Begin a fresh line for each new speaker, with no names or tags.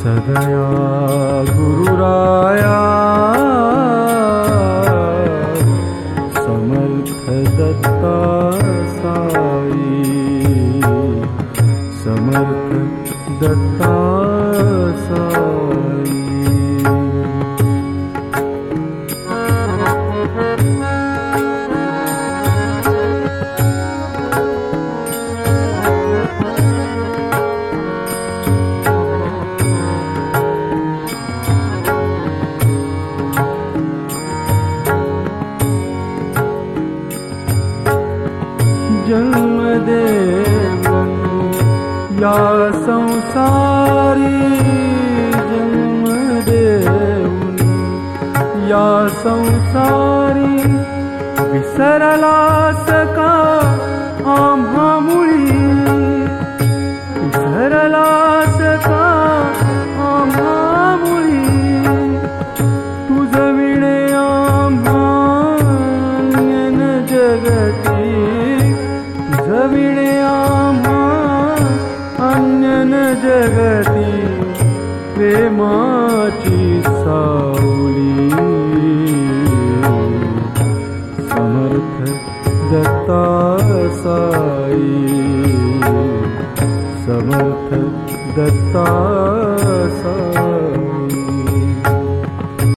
सदया गुरुराया समर्थ दत्ता साई, समर्थ दत्ता साई। जन्म देऊन या संसारी, जन्म देऊन या संसारी, विसरलास का आम्हा मुळी, विसरलास का आम्हा मुळी, तुझ विणे आम्हा अन्यन जगती, विणे आम्हा अन्यन जगती, प्रेमाची सावली, समर्थ दत्ता साई, समर्थ दत्ता